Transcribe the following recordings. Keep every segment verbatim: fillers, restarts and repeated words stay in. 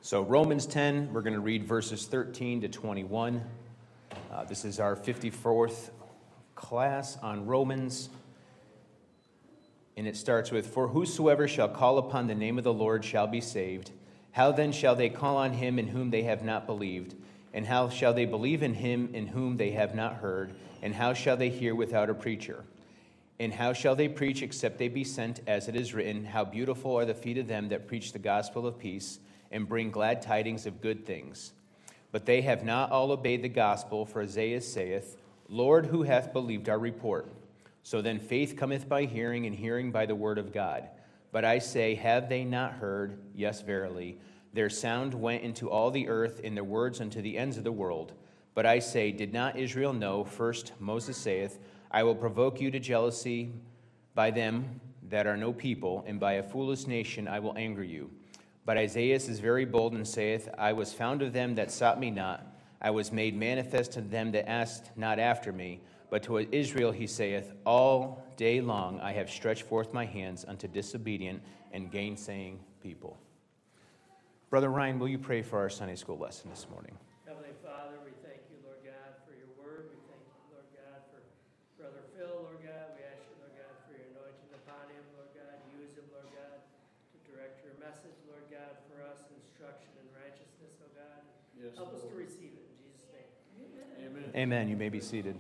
So Romans ten, we're going to read verses thirteen to twenty-one. Uh, this is our fifty-fourth class on Romans. And it starts with, "For whosoever shall call upon the name of the Lord shall be saved. How then shall they call on him in whom they have not believed? And how shall they believe in him in whom they have not heard? And how shall they hear without a preacher? And how shall they preach except they be sent? As it is written, how beautiful are the feet of them that preach the gospel of peace and bring glad tidings of good things. But they have not all obeyed the gospel, for Isaiah saith, Lord, who hath believed our report? So then faith cometh by hearing, and hearing by the word of God. But I say, have they not heard? Yes, verily. Their sound went into all the earth, and their words unto the ends of the world. But I say, did not Israel know? First Moses saith, I will provoke you to jealousy by them that are no people, and by a foolish nation I will anger you. But Isaiah is very bold and saith, I was found of them that sought me not. I was made manifest to them that asked not after me. But to Israel he saith, all day long I have stretched forth my hands unto disobedient and gainsaying people." Brother Ryan, will you pray for our Sunday school lesson this morning? Heavenly Father, we thank you, Lord God, for your word. We thank you, Lord God, for Brother Phil, Lord God. We ask you, Lord God, for your anointing upon him, Lord God. Use him, Lord God, to direct your message, Lord God, for us, instruction and righteousness, oh God. Yes, Help Lord. us to receive it in Jesus' name. Amen. Amen. You may be seated.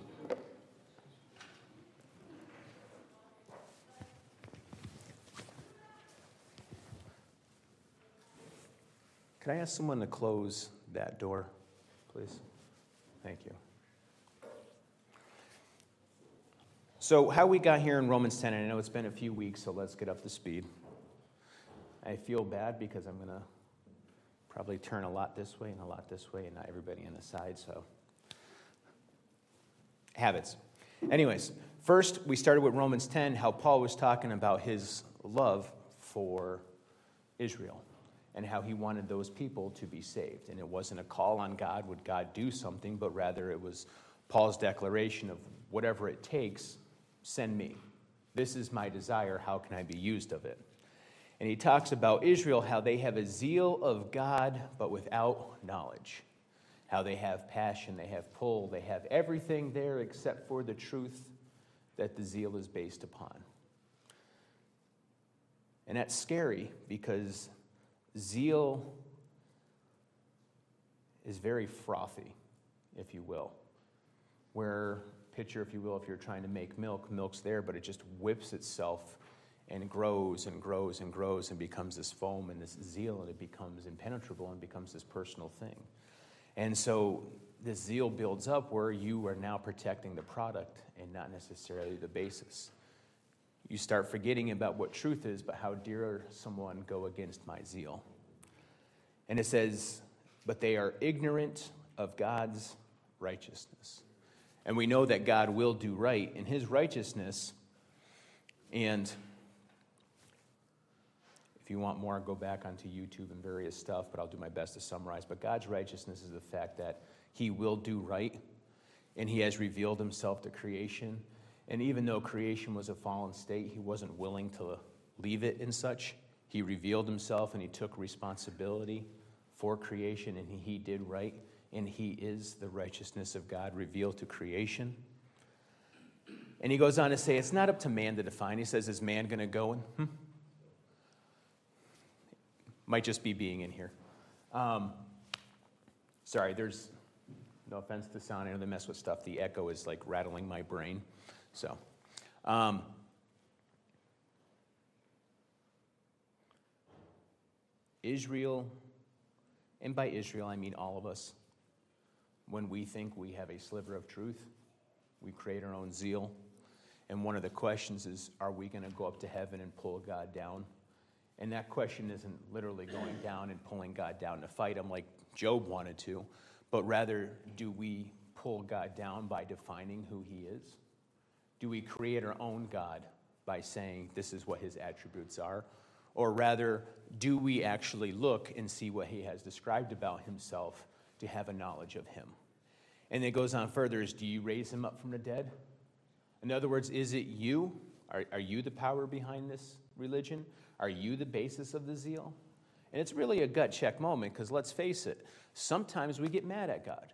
Could I ask someone to close that door, please? Thank you. So how we got here in Romans ten, and I know it's been a few weeks, so let's get up to speed. I feel bad because I'm going to probably turn a lot this way and a lot this way, and not everybody on the side, so habits. Anyways, first we started with Romans ten, how Paul was talking about his love for Israel and how he wanted those people to be saved. And it wasn't a call on God, would God do something, but rather it was Paul's declaration of whatever it takes, send me. This is my desire, how can I be used of it? And he talks about Israel, how they have a zeal of God, but without knowledge. How they have passion, they have pull, they have everything there except for the truth that the zeal is based upon. And that's scary because zeal is very frothy, if you will. Where, picture, if you will, if you're trying to make milk, milk's there, but it just whips itself and grows and grows and grows and becomes this foam and this zeal, and it becomes impenetrable and becomes this personal thing. And so this zeal builds up where you are now protecting the product and not necessarily the basis. You start forgetting about what truth is, but how dare someone go against my zeal. And it says, but they are ignorant of God's righteousness. And we know that God will do right in his righteousness. And if you want more, go back onto YouTube and various stuff, but I'll do my best to summarize. But God's righteousness is the fact that he will do right, and he has revealed himself to creation. And even though creation was a fallen state, he wasn't willing to leave it in such. He revealed himself, and he took responsibility for creation, and he did right. And he is the righteousness of God revealed to creation. And he goes on to say, it's not up to man to define. He says, is man going to go and... Hmm? Might just be being in here. Um, sorry, there's no offense to sound. I know they mess with stuff. The echo is like rattling my brain. So, um, Israel, and by Israel I mean all of us, when we think we have a sliver of truth, we create our own zeal. And one of the questions is, are we going to go up to heaven and pull God down? And that question isn't literally going down and pulling God down to fight him like Job wanted to, but rather, do we pull God down by defining who he is? Do we create our own God by saying this is what his attributes are? Or rather, do we actually look and see what he has described about himself to have a knowledge of him? And it goes on further, is do you raise him up from the dead? In other words, is it you? Are, are you the power behind this religion? Are you the basis of the zeal? And it's really a gut check moment because let's face it, sometimes we get mad at God.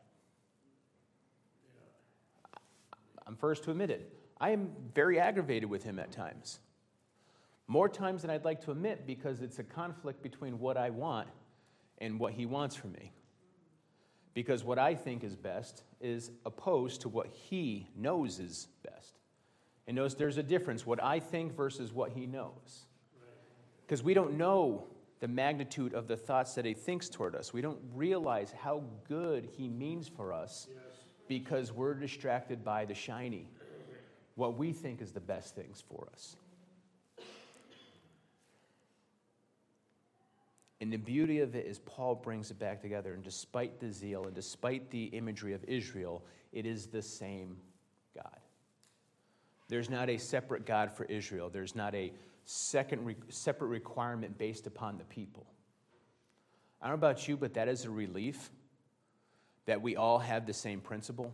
I'm first to admit it. I am very aggravated with him at times. More times than I'd like to admit because it's a conflict between what I want and what he wants from me. Because what I think is best is opposed to what he knows is best. And notice there's a difference, what I think versus what he knows. Because we don't know the magnitude of the thoughts that he thinks toward us. We don't realize how good he means for us because we're distracted by the shiny, what we think is the best things for us. And the beauty of it is Paul brings it back together, and despite the zeal and despite the imagery of Israel, it is the same God. There's not a separate God for Israel. There's not a second re- separate requirement based upon the people. I don't know about you, but that is a relief that we all have the same principle.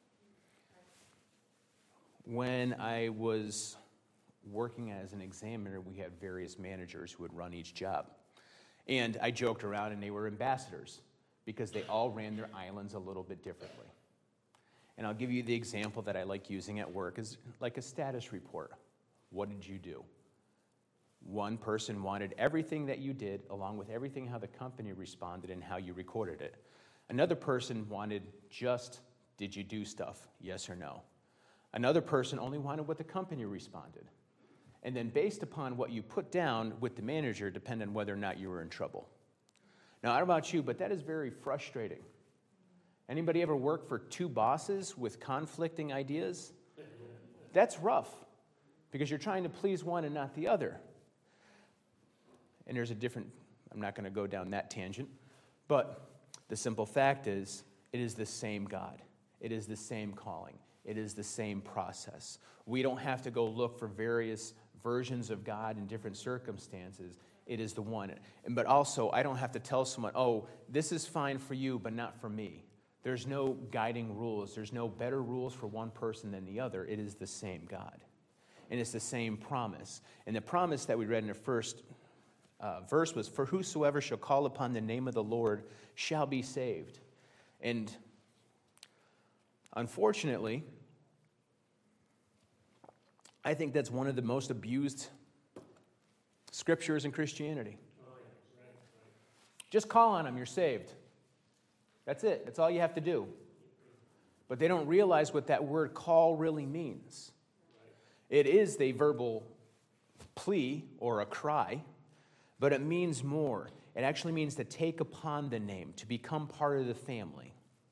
When I was working as an examiner, we had various managers who would run each job. And I joked around, and they were ambassadors because they all ran their islands a little bit differently. And I'll give you the example that I like using at work is like a status report. What did you do? One person wanted everything that you did, along with everything how the company responded and how you recorded it. Another person wanted just, did you do stuff, yes or no? Another person only wanted what the company responded. And then based upon what you put down with the manager, depended on whether or not you were in trouble. Now, I don't know about you, but that is very frustrating. Anybody ever work for two bosses with conflicting ideas? That's rough, because you're trying to please one and not the other. And there's a different, I'm not going to go down that tangent, but the simple fact is, it is the same God. It is the same calling. It is the same process. We don't have to go look for various versions of God in different circumstances. It is the one. And, but also, I don't have to tell someone, oh, this is fine for you, but not for me. There's no guiding rules. There's no better rules for one person than the other. It is the same God. And it's the same promise. And the promise that we read in the first uh, verse was, for whosoever shall call upon the name of the Lord shall be saved. And unfortunately, I think that's one of the most abused scriptures in Christianity. Just call on him, you're saved. That's it. That's all you have to do. But they don't realize what that word call really means. It is a verbal plea or a cry, but it means more. It actually means to take upon the name, to become part of the family.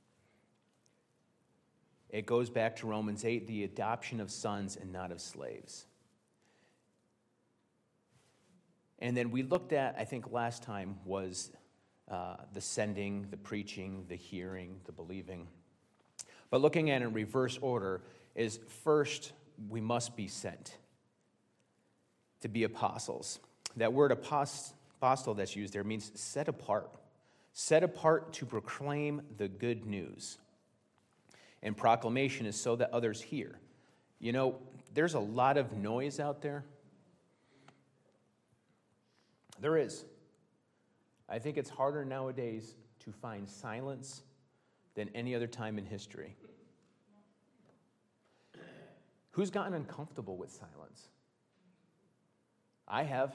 It goes back to Romans eight, the adoption of sons and not of slaves. And then we looked at, I think last time, was uh, the sending, the preaching, the hearing, the believing. But looking at it in reverse order is first, we must be sent to be apostles. That word apost- apostle that's used there means set apart. Set apart to proclaim the good news. And proclamation is so that others hear. You know, there's a lot of noise out there. There is. I think it's harder nowadays to find silence than any other time in history. Who's gotten uncomfortable with silence? I have.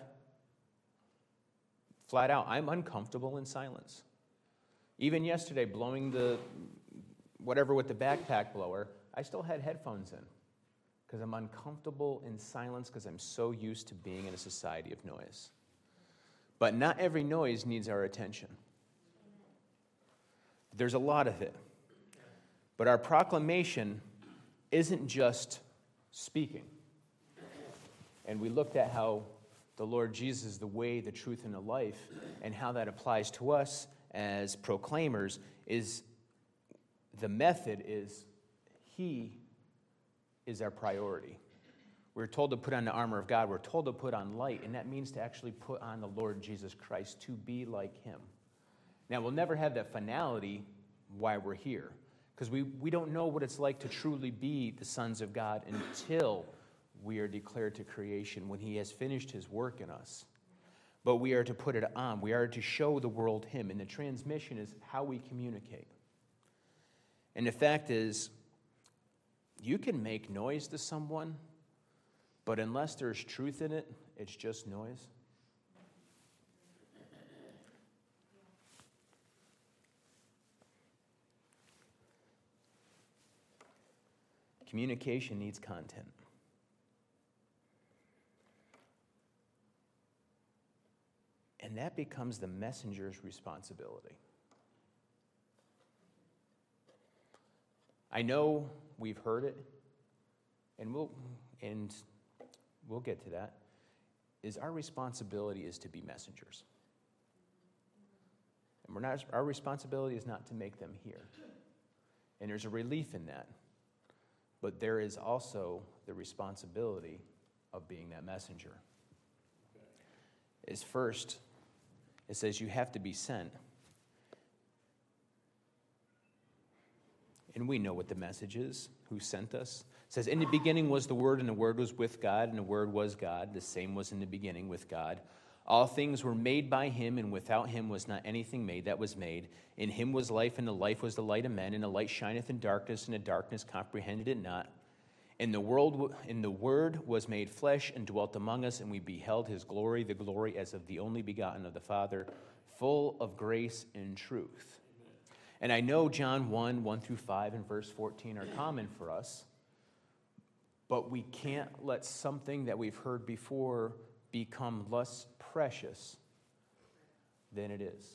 Flat out, I'm uncomfortable in silence. Even yesterday, blowing the whatever with the backpack blower, I still had headphones in because I'm uncomfortable in silence because I'm so used to being in a society of noise. But not every noise needs our attention. There's a lot of it. But our proclamation isn't just speaking. And we looked at how the Lord Jesus is the way, the truth, and the life, and how that applies to us as proclaimers is the method is He is our priority. We're told to put on the armor of God. We're told to put on light, and that means to actually put on the Lord Jesus Christ, to be like Him. Now, we'll never have that finality while we're here, because we, we don't know what it's like to truly be the sons of God until we are declared to creation, when He has finished His work in us. but we are to put it on. We are to show the world him, and the transmission is how we communicate. And the fact is, you can make noise to someone, but unless there's truth in it, it's just noise. Communication needs content. And that becomes the messenger's responsibility. I know we've heard it, and we'll and we'll get to that. Is our responsibility is to be messengers. And we're not our responsibility is not to make them hear. And there's a relief in that. But there is also the responsibility of being that messenger. Is first, it says you have to be sent. And we know what the message is, who sent us. It says, in the beginning was the Word, and the Word was with God, and the Word was God. The same was in the beginning with God. All things were made by him, and without him was not anything made that was made. In him was life, and the life was the light of men, and the light shineth in darkness, and the darkness comprehended it not. And the world, and the Word was made flesh and dwelt among us, and we beheld his glory, the glory as of the only begotten of the Father, full of grace and truth. And I know John one, one through five, and verse fourteen are common for us, but we can't let something that we've heard before become less precious than it is.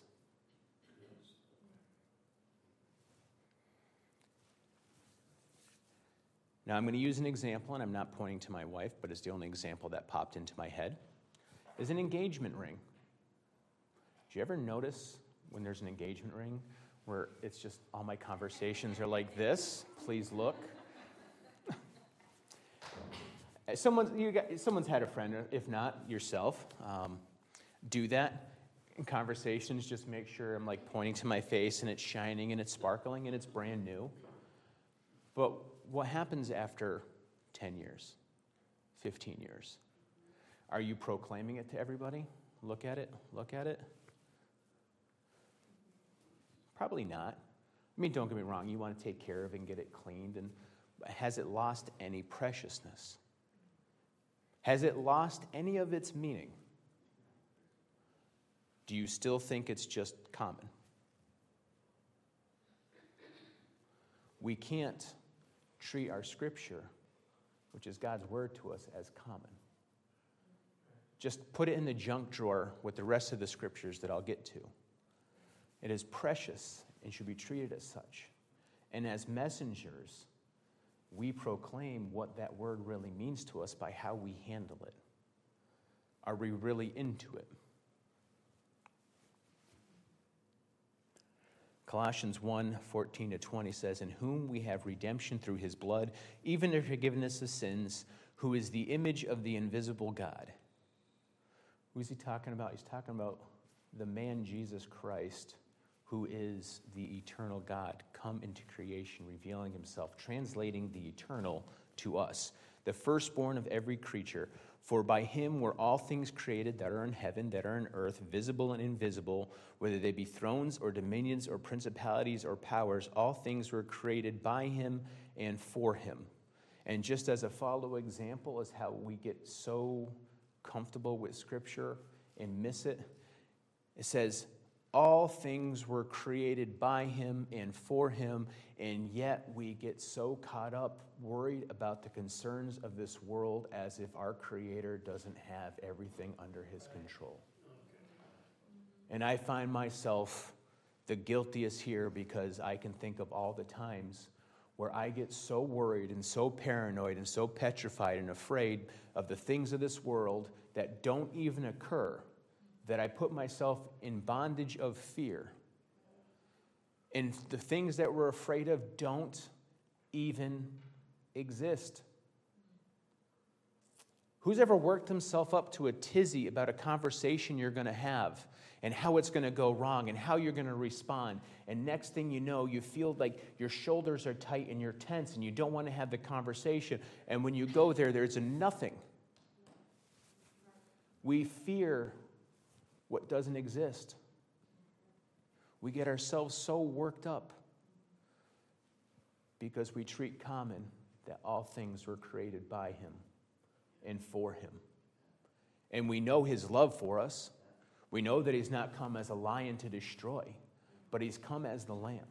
Now, I'm going to use an example, and I'm not pointing to my wife, but it's the only example that popped into my head, is an engagement ring. Do you ever notice when there's an engagement ring where it's just all my conversations are like this? Please look. Someone's, you got, someone's had a friend, if not yourself, um, do that. In conversations, just make sure I'm like pointing to my face and it's shining and it's sparkling and it's brand new. But what happens after ten years, fifteen years? Are you proclaiming it to everybody? Look at it, look at it. Probably not. I mean, don't get me wrong, you want to take care of it and get it cleaned, and has it lost any preciousness? Has it lost any of its meaning? Do you still think it's just common? We can't treat our scripture, which is God's word to us, as common. Just put it in the junk drawer with the rest of the scriptures that I'll get to. It is precious and should be treated as such. And as messengers, we proclaim what that word really means to us by how we handle it. Are we really into it? Colossians one, fourteen to twenty says, in whom we have redemption through his blood, even the forgiveness of sins, who is the image of the invisible God. Who is he talking about? He's talking about the man Jesus Christ, who is the eternal God, come into creation, revealing himself, translating the eternal to us, the firstborn of every creature. For by him were all things created that are in heaven, that are in earth, visible and invisible, whether they be thrones or dominions or principalities or powers, all things were created by him and for him. And just as a follow example is how we get so comfortable with Scripture and miss it, it says, all things were created by him and for him, and yet we get so caught up, worried about the concerns of this world as if our Creator doesn't have everything under his control. And I find myself the guiltiest here because I can think of all the times where I get so worried and so paranoid and so petrified and afraid of the things of this world that don't even occur, that I put myself in bondage of fear. And the things that we're afraid of don't even exist. Who's ever worked himself up to a tizzy about a conversation you're going to have and how it's going to go wrong and how you're going to respond? And next thing you know, you feel like your shoulders are tight and you're tense and you don't want to have the conversation. And when you go there, there's a nothing. We fear what doesn't exist. We get ourselves so worked up because we treat common that all things were created by him and for him. And we know his love for us. We know that he's not come as a lion to destroy, but he's come as the lamb.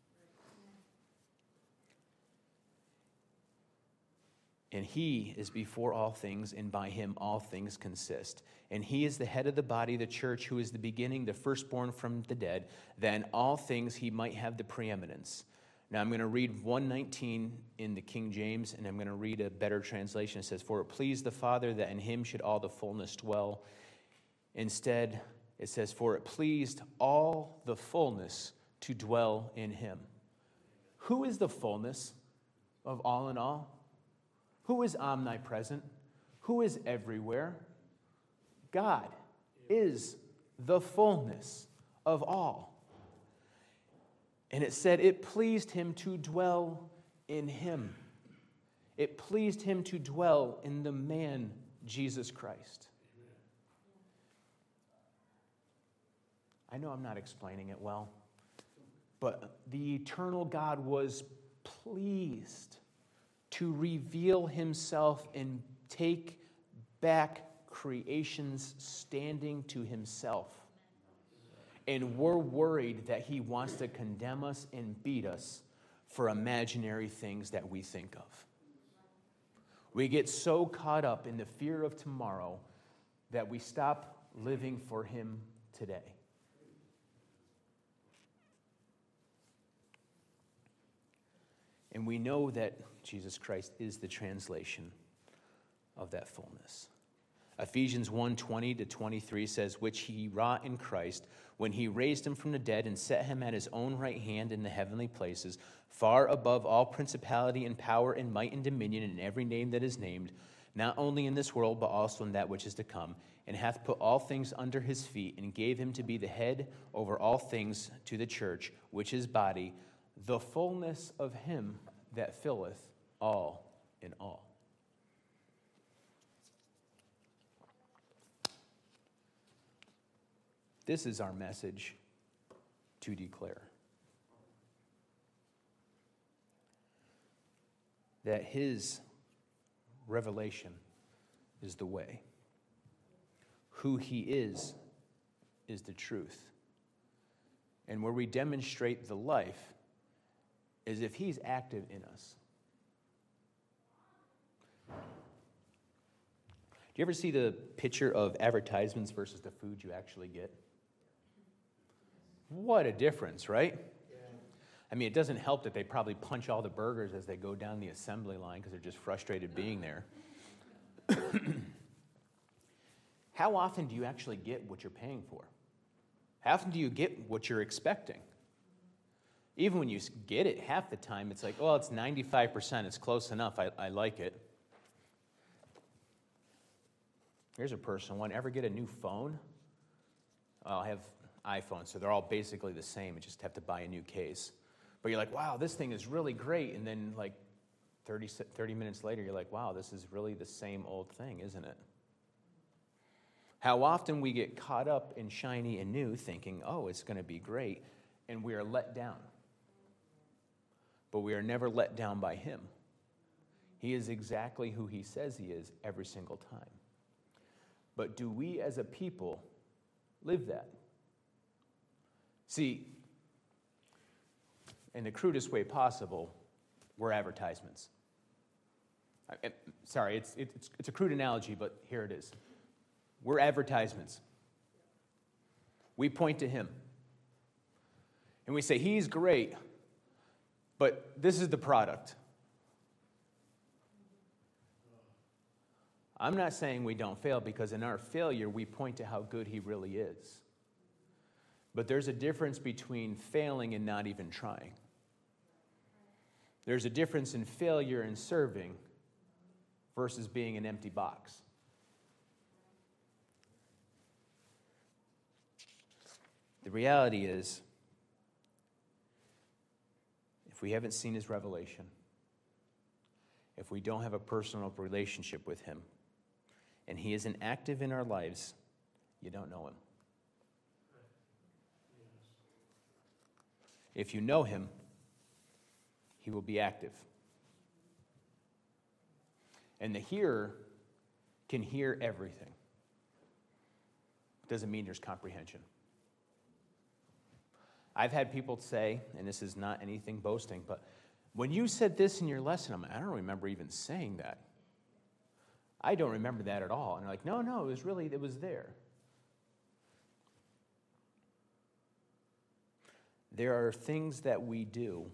And he is before all things, and by him all things consist. And he is the head of the body, the church, who is the beginning, the firstborn from the dead, that in all things he might have the preeminence. Now I'm going to read one nineteen in the King James, and I'm going to read a better translation. It says, "For it pleased the Father that in him should all the fullness dwell." Instead, it says, "For it pleased all the fullness to dwell in him." Who is the fullness of all in all? Who is omnipresent? Who is everywhere? God is the fullness of all. And it said it pleased him to dwell in him. It pleased him to dwell in the man, Jesus Christ. I know I'm not explaining it well, but the eternal God was pleased to reveal himself and take back creation's standing to himself. And we're worried that he wants to condemn us and beat us for imaginary things that we think of. We get so caught up in the fear of tomorrow that we stop living for him today. And we know that Jesus Christ is the translation of that fullness. Ephesians one twenty to twenty-three says, "Which he wrought in Christ, when he raised him from the dead and set him at his own right hand in the heavenly places, far above all principality and power and might and dominion and every name that is named, not only in this world but also in that which is to come, and hath put all things under his feet, and gave him to be the head over all things to the church, which is body, the fullness of him that filleth all in all." This is our message to declare. That his revelation is the way. Who he is, is the truth. And where we demonstrate the life is if he's active in us. Do you ever see the picture of advertisements versus the food you actually get? What a difference, right? Yeah. I mean, it doesn't help that they probably punch all the burgers as they go down the assembly line because they're just frustrated being there. How often do you actually get what you're paying for? How often do you get what you're expecting? Even when you get it, half the time it's like, well, it's ninety-five percent. It's close enough. I, I like it. Here's a personal one. Ever get a new phone? Well, I have iPhones, so they're all basically the same. You just have to buy a new case. But you're like, wow, this thing is really great. And then like thirty, thirty minutes later, you're like, wow, this is really the same old thing, isn't it? How often we get caught up in shiny and new thinking, oh, it's going to be great, and we are let down. But we are never let down by him. He is exactly who he says he is every single time. But do we as a people live that? See, in the crudest way possible, we're advertisements. I, sorry, it's, it's, it's a crude analogy, but here it is. We're advertisements. We point to him. And we say, he's great, but this is the product. I'm not saying we don't fail, because in our failure, we point to how good he really is. But there's a difference between failing and not even trying. There's a difference in failure and serving versus being an empty box. The reality is, if we haven't seen his revelation, if we don't have a personal relationship with him, and he isn't active in our lives, you don't know him. If you know him, he will be active. And the hearer can hear everything. Doesn't mean there's comprehension. I've had people say, and this is not anything boasting, but when you said this in your lesson, I'm like, I don't remember even saying that. I don't remember that at all. And they're like, no, no, it was really, it was there. There are things that we do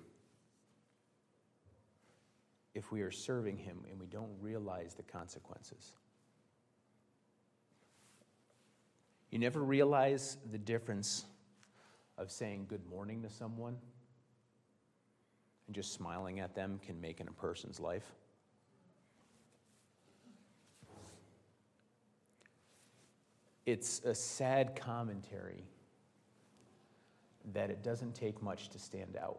if we are serving him and we don't realize the consequences. You never realize the difference of saying good morning to someone and just smiling at them can make in a person's life. It's a sad commentary that it doesn't take much to stand out.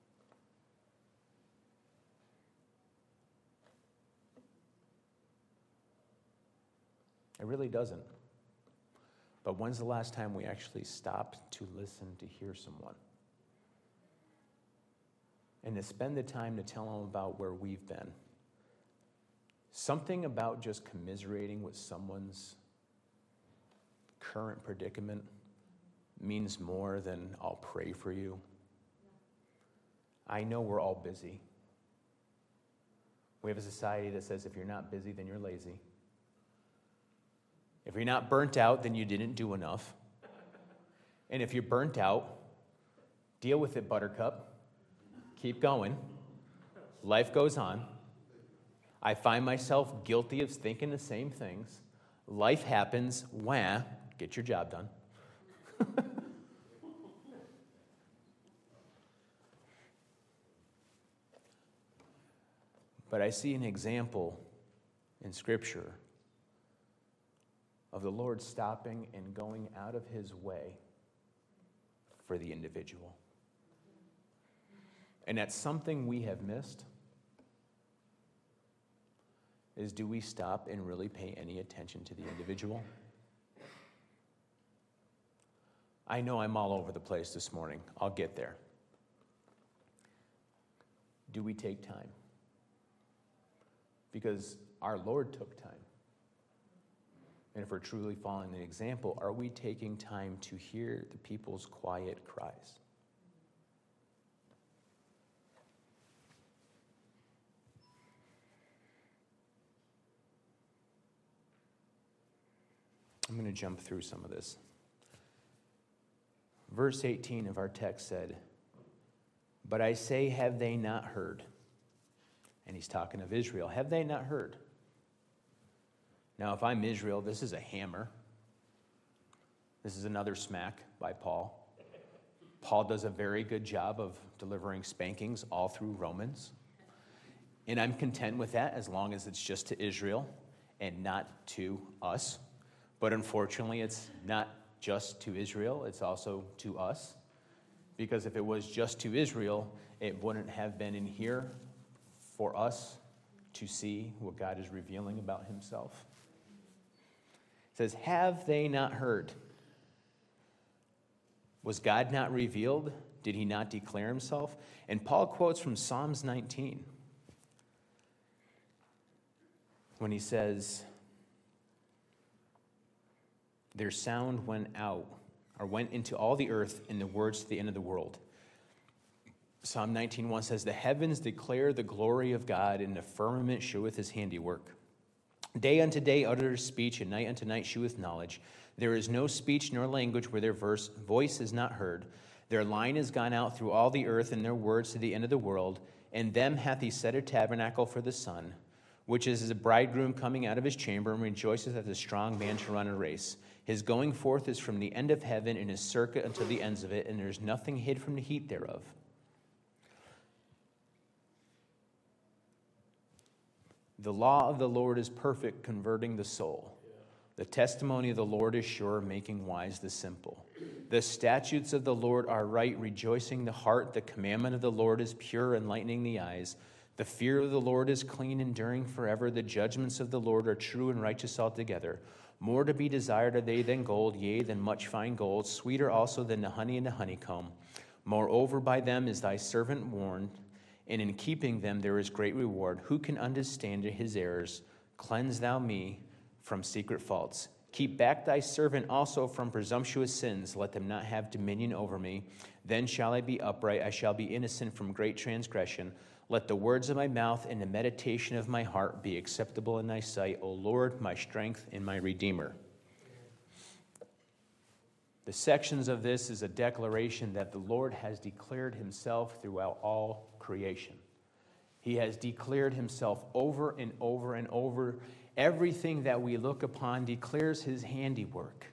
It really doesn't. But when's the last time we actually stopped to listen to hear someone? And to spend the time to tell them about where we've been. Something about just commiserating with someone's current predicament means more than I'll pray for you. I know we're all busy. We have a society that says if you're not busy, then you're lazy. If you're not burnt out, then you didn't do enough. And if you're burnt out, deal with it, buttercup. Keep going. Life goes on. I find myself guilty of thinking the same things. Life happens. Wah, get your job done. But I see an example in Scripture of the Lord stopping and going out of his way for the individual. And that's something we have missed, is do we stop and really pay any attention to the individual? I know I'm all over the place this morning. I'll get there. Do we take time? Because our Lord took time. And if we're truly following the example, are we taking time to hear the people's quiet cries? I'm going to jump through some of this. Verse eighteen of our text said, "But I say, have they not heard?" And he's talking of Israel. Have they not heard? Now, if I'm Israel, this is a hammer. This is another smack by Paul. Paul does a very good job of delivering spankings all through Romans. And I'm content with that as long as it's just to Israel and not to us. But unfortunately, it's not just to Israel, it's also to us. Because if it was just to Israel, it wouldn't have been in here for us to see what God is revealing about himself. It says, have they not heard? Was God not revealed? Did he not declare himself? And Paul quotes from Psalms nineteen when he says, their sound went out, or went into all the earth, in the words to the end of the world. Psalm nineteen one says, the heavens declare the glory of God, and the firmament sheweth his handiwork. Day unto day uttereth speech, and night unto night sheweth knowledge. There is no speech nor language where their verse, voice is not heard. Their line is gone out through all the earth, and their words to the end of the world. And them hath he set a tabernacle for the sun, which is as a bridegroom coming out of his chamber, and rejoiceth as a strong man to run a race. His going forth is from the end of heaven, and his circuit unto the ends of it, and there is nothing hid from the heat thereof. The law of the Lord is perfect, converting the soul. The testimony of the Lord is sure, making wise the simple. The statutes of the Lord are right, rejoicing the heart. The commandment of the Lord is pure, enlightening the eyes. The fear of the Lord is clean, enduring forever. The judgments of the Lord are true and righteous altogether. More to be desired are they than gold, yea, than much fine gold, sweeter also than the honey and the honeycomb. Moreover, by them is thy servant warned, and in keeping them there is great reward. Who can understand his errors? Cleanse thou me from secret faults. Keep back thy servant also from presumptuous sins. Let them not have dominion over me. Then shall I be upright. I shall be innocent from great transgression. Let the words of my mouth and the meditation of my heart be acceptable in thy sight, O Lord, my strength and my redeemer. The sections of this is a declaration that the Lord has declared himself throughout all creation. He has declared himself over and over and over. Everything that we look upon declares his handiwork.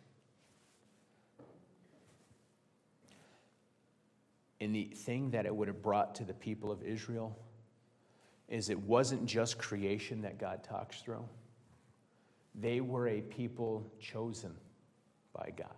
And the thing that it would have brought to the people of Israel is it wasn't just creation that God talks through. They were a people chosen by God.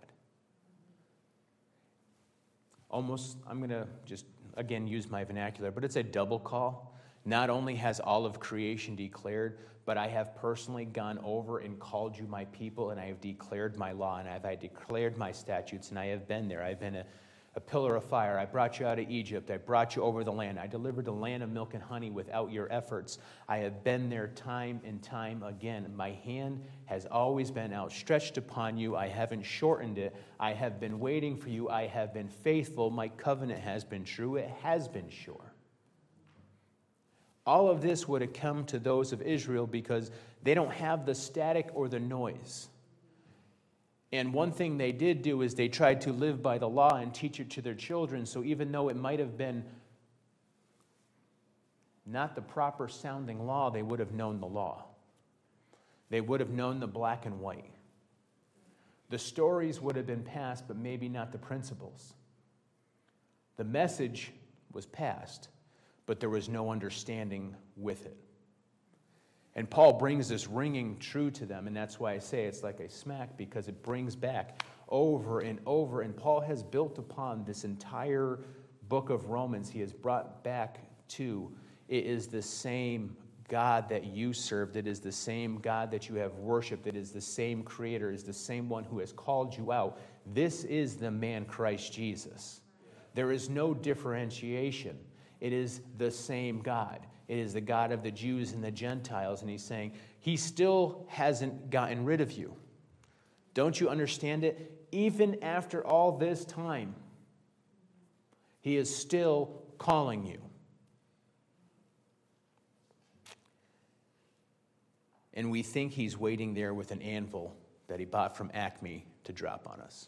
Almost, I'm going to just, again, use my vernacular, but it's a double call. Not only has all of creation declared, but I have personally gone over and called you my people, and I have declared my law, and I have I declared my statutes, and I have been there. I've been a, a pillar of fire. I brought you out of Egypt. I brought you over the land. I delivered the land of milk and honey without your efforts. I have been there time and time again. My hand has always been outstretched upon you. I haven't shortened it. I have been waiting for you. I have been faithful. My covenant has been true. It has been sure. All of this would have come to those of Israel because they don't have the static or the noise. And one thing they did do is they tried to live by the law and teach it to their children. So even though it might have been not the proper sounding law, they would have known the law. They would have known the black and white. The stories would have been passed, but maybe not the principles. The message was passed, but there was no understanding with it. And Paul brings this ringing true to them, and that's why I say it's like a smack, because it brings back over and over. And Paul has built upon this entire book of Romans. He has brought back to, it is the same God that you served. It is the same God that you have worshiped. It is the same Creator. It is the same one who has called you out. This is the man Christ Jesus. There is no differentiation. It is the same God. It is the God of the Jews and the Gentiles. And he's saying, he still hasn't gotten rid of you. Don't you understand it? Even after all this time, he is still calling you. And we think he's waiting there with an anvil that he bought from Acme to drop on us.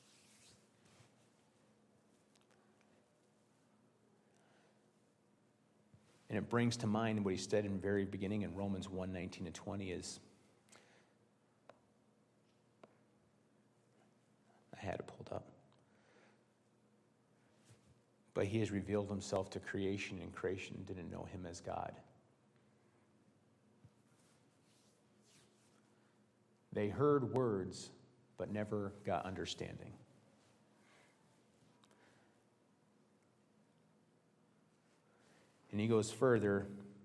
And it brings to mind what he said in the very beginning in Romans one, nineteen and twenty is, I had it pulled up. But he has revealed himself to creation, and creation didn't know him as God. They heard words, but never got understanding. And he goes further.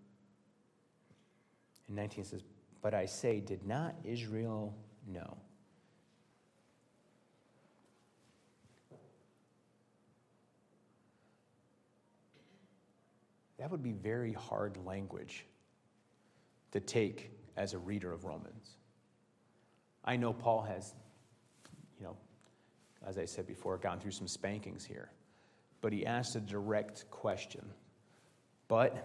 In nineteen says, but I say, did not Israel know? That would be very hard language to take as a reader of Romans. I know Paul has, you know, as I said before, gone through some spankings here. But he asked a direct question. But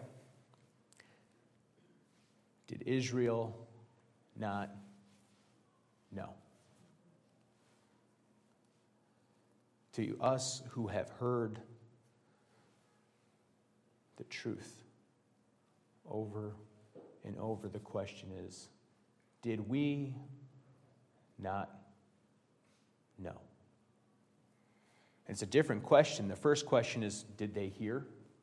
did Israel not know? To us who have heard the truth over and over, the question is, did we not know? It's a different question. The first question is, did they hear?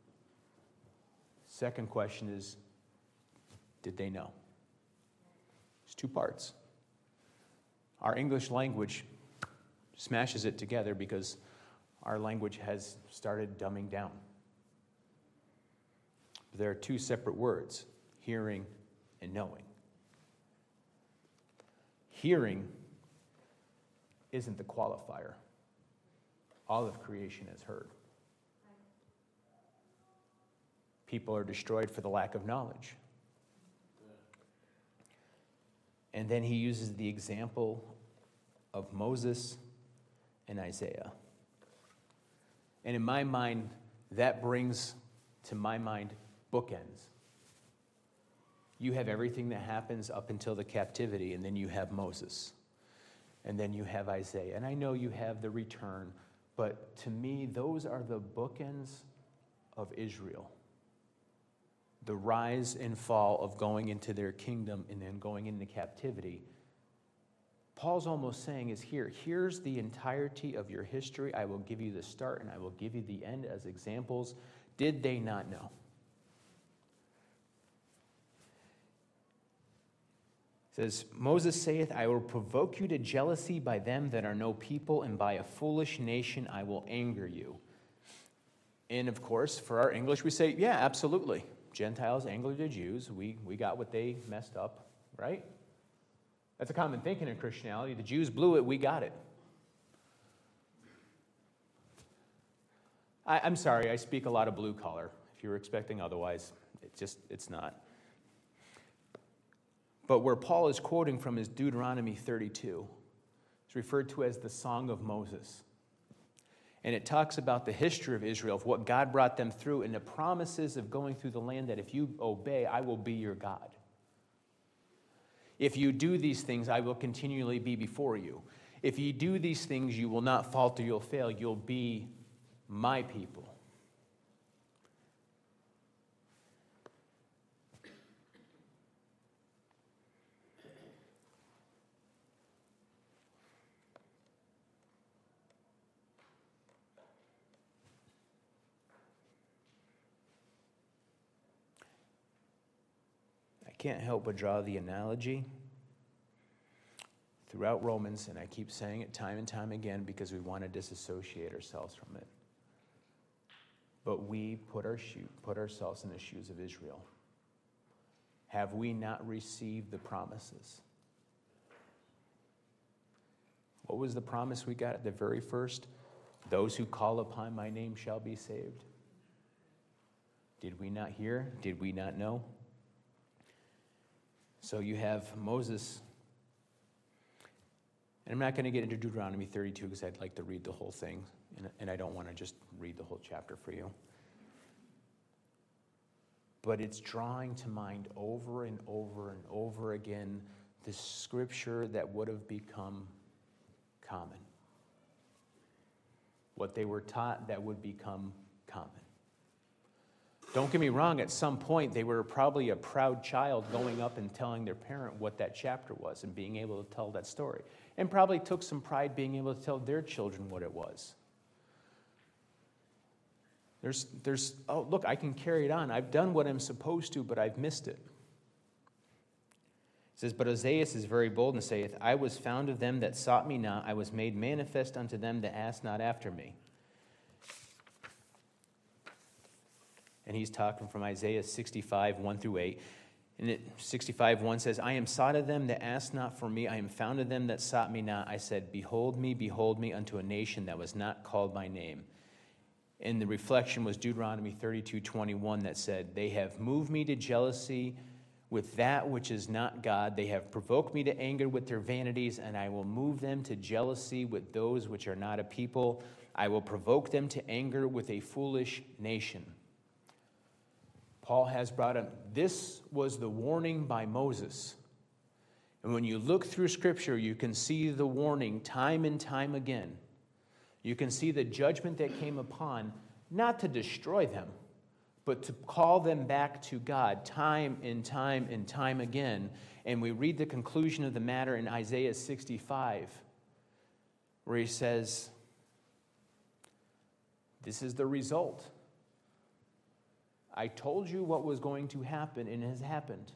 Second question is, did they know? There's two parts. Our English language smashes it together because our language has started dumbing down. But there are two separate words, hearing and knowing. Hearing isn't the qualifier. All of creation has heard. People are destroyed for the lack of knowledge. And then he uses the example of Moses and Isaiah. And in my mind, that brings to my mind bookends. You have everything that happens up until the captivity, and then you have Moses. And then you have Isaiah. And I know you have the return, but to me, those are the bookends of Israel. The rise and fall of going into their kingdom and then going into captivity. Paul's almost saying is here, here's the entirety of your history. I will give you the start and I will give you the end as examples. Did they not know? It says, Moses saith, I will provoke you to jealousy by them that are no people, and by a foolish nation I will anger you. And of course, for our English, we say, yeah, absolutely. Gentiles anger the Jews. We, we got what they messed up, right? That's a common thinking in Christianity. The Jews blew it, we got it. I, I'm sorry, I speak a lot of blue collar. If you were expecting otherwise, it just, it's not. But where Paul is quoting from is Deuteronomy thirty-two. It's referred to as the Song of Moses. And it talks about the history of Israel, of what God brought them through, and the promises of going through the land that if you obey, I will be your God. If you do these things, I will continually be before you. If you do these things, you will not falter, you'll fail. You'll be my people. Can't help but draw the analogy throughout Romans, and I keep saying it time and time again because we want to disassociate ourselves from it. But we put our shoe, put ourselves in the shoes of Israel. Have we not received the promises? What was the promise we got at the very first? Those who call upon my name shall be saved. Did we not hear? Did we not know? So you have Moses, and I'm not going to get into Deuteronomy thirty-two because I'd like to read the whole thing, and, and I don't want to just read the whole chapter for you. But it's drawing to mind over and over and over again the scripture that would have become common. What they were taught that would become common. Don't get me wrong, at some point they were probably a proud child going up and telling their parent what that chapter was and being able to tell that story. And probably took some pride being able to tell their children what it was. There's, there's, oh, look, I can carry it on. I've done what I'm supposed to, but I've missed it. It says, but Isaiah is very bold and saith, I was found of them that sought me not. I was made manifest unto them that asked not after me. And he's talking from Isaiah sixty-five, one through eight. And it, sixty-five, one says, I am sought of them that asked not for me. I am found of them that sought me not. I said, behold me, behold me unto a nation that was not called by name. And the reflection was Deuteronomy thirty-two, twenty-one that said, they have moved me to jealousy with that which is not God. They have provoked me to anger with their vanities, and I will move them to jealousy with those which are not a people. I will provoke them to anger with a foolish nation. Paul has brought up, this was the warning by Moses. And when you look through Scripture, you can see the warning time and time again. You can see the judgment that came upon, not to destroy them, but to call them back to God time and time and time again. And we read the conclusion of the matter in Isaiah sixty-five, where he says, this is the result. I told you what was going to happen, and it has happened.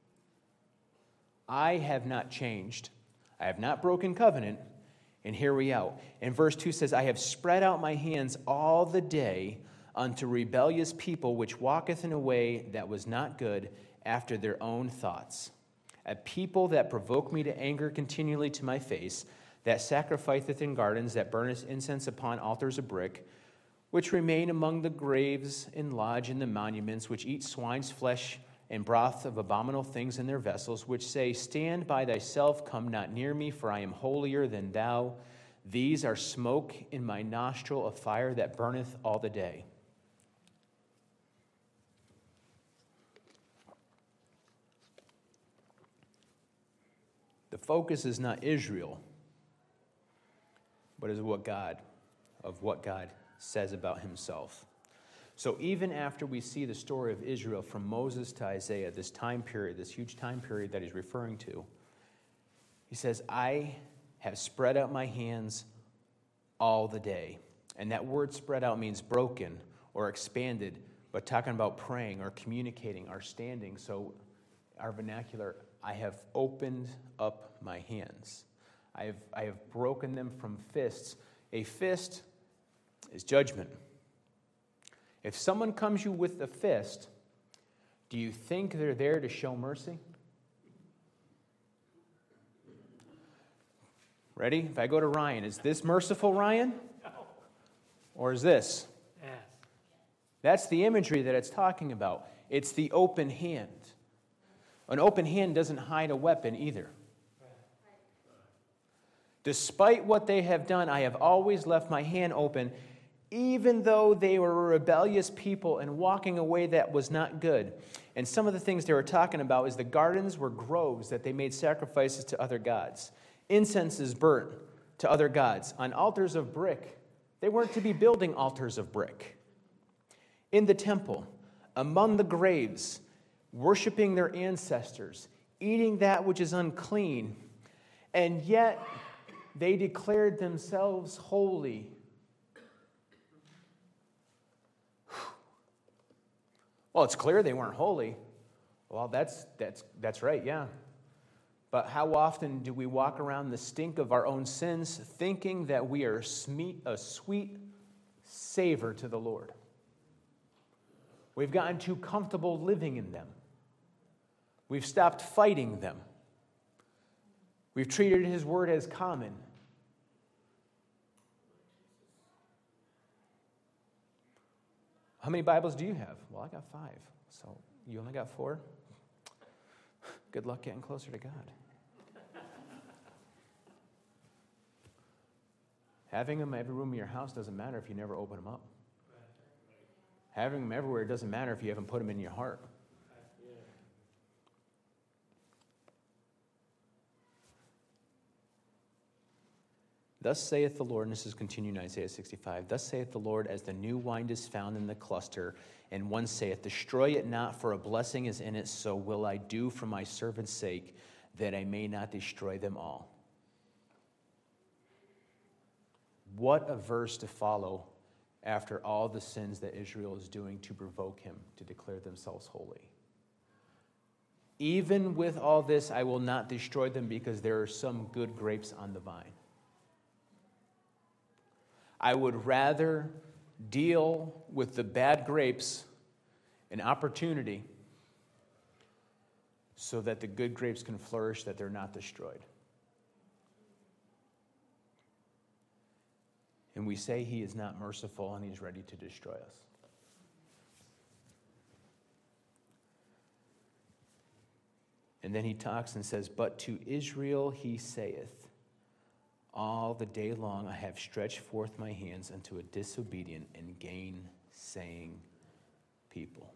I have not changed. I have not broken covenant, and here we are. And verse two says, I have spread out my hands all the day unto rebellious people, which walketh in a way that was not good after their own thoughts. A people that provoke me to anger continually to my face, that sacrificeth in gardens, that burneth incense upon altars of brick, which remain among the graves and lodge in the monuments, which eat swine's flesh and broth of abominable things in their vessels, which say, Stand by thyself, come not near me, for I am holier than thou. These are smoke in my nostril, a fire that burneth all the day. The focus is not Israel, but is what God, of what God says about himself. So even after we see the story of Israel from Moses to Isaiah, this time period, this huge time period that he's referring to, he says, I have spread out my hands all the day. And that word spread out means broken or expanded, but talking about praying or communicating or standing. So our vernacular, I have opened up my hands. I have, I have broken them from fists. A fist is judgment. If someone comes you with a fist, do you think they're there to show mercy? Ready? If I go to Ryan, is this merciful, Ryan? No. Or is this? Yes. That's the imagery that it's talking about. It's the open hand. An open hand doesn't hide a weapon either. Despite what they have done, I have always left my hand open, even though they were a rebellious people and walking a way that was not good. And some of the things they were talking about is the gardens were groves that they made sacrifices to other gods. Incense is burnt to other gods on altars of brick. They weren't to be building altars of brick. In the temple, among the graves, worshiping their ancestors, eating that which is unclean, and yet they declared themselves holy. Well, it's clear they weren't holy. Well, that's that's that's right, yeah. But how often do we walk around the stink of our own sins, thinking that we are a sweet savor to the Lord? We've gotten too comfortable living in them. We've stopped fighting them. We've treated his word as common. How many Bibles do you have? Well, I got five. So you only got four? Good luck getting closer to God. Having them every room in your house doesn't matter if you never open them up. Having them everywhere doesn't matter if you haven't put them in your heart. Thus saith the Lord, and this is continuing Isaiah sixty-five, Thus saith the Lord, as the new wine is found in the cluster, and one saith, Destroy it not, for a blessing is in it, so will I do for my servant's sake, that I may not destroy them all. What a verse to follow after all the sins that Israel is doing to provoke him to declare themselves holy. Even with all this, I will not destroy them because there are some good grapes on the vine. I would rather deal with the bad grapes an opportunity so that the good grapes can flourish, that they're not destroyed. And we say he is not merciful and he's ready to destroy us. And then he talks and says, But to Israel he saith, All the day long I have stretched forth my hands unto a disobedient and gainsaying people.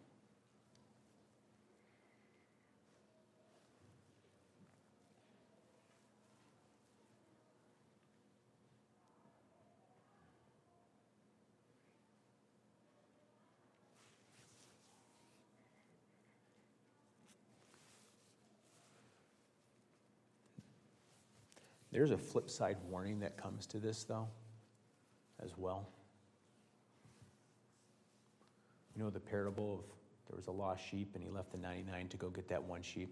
There's a flip side warning that comes to this, though, as well. You know the parable of there was a lost sheep and he left the ninety-nine to go get that one sheep?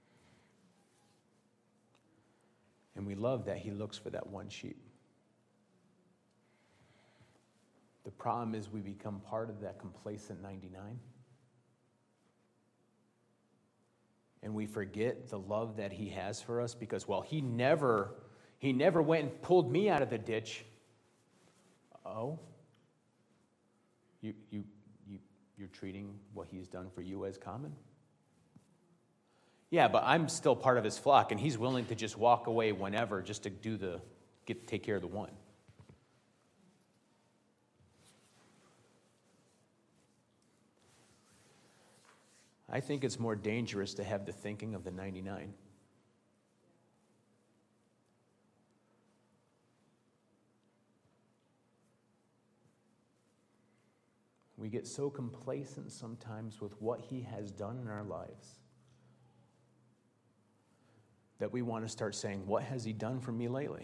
And we love that he looks for that one sheep. The problem is we become part of that complacent ninety-nine. And we forget the love that he has for us because, well, he never, he never went and pulled me out of the ditch. Oh? You, you, you, you're treating what he's done for you as common? Yeah, but I'm still part of his flock, and he's willing to just walk away whenever just to do the, get, take care of the one. I think it's more dangerous to have the thinking of the ninety-nine. We get so complacent sometimes with what he has done in our lives that we want to start saying, what has he done for me lately?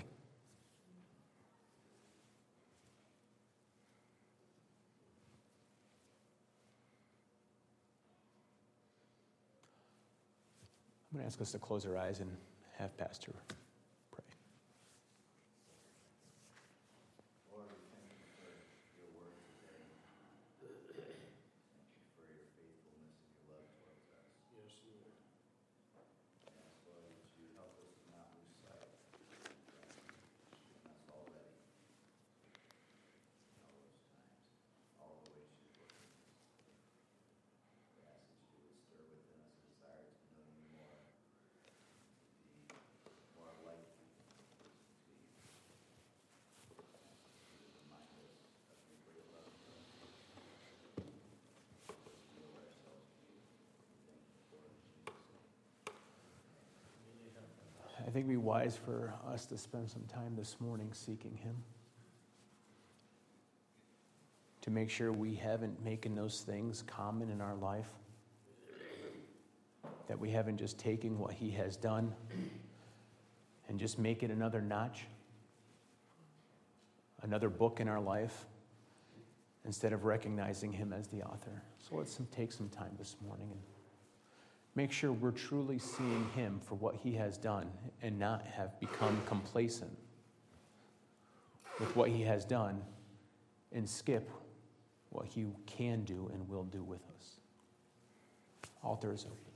I'm going to ask us to close our eyes and have Pastor pray. Lord, we thank you for your word today. Thank you for your faithfulness and your love towards us. Yes, Lord. I ask, Lord, that you help us to not lose sight of what you've given us already. In all those times, all the ways you've worked with us. We ask that you would stir within us a desire to know you more, to be more like you, to you. To remind us of your great love for us. To yield ourselves to you. We thank you for it in Jesus' name. I think it'd be wise for us to spend some time this morning seeking him. To make sure we haven't making those things common in our life. That we haven't just taken what he has done and just make it another notch, another book in our life, instead of recognizing him as the author. So let's some, take some time this morning and make sure we're truly seeing him for what he has done and not have become complacent with what he has done and skip what he can do and will do with us. Altar is open.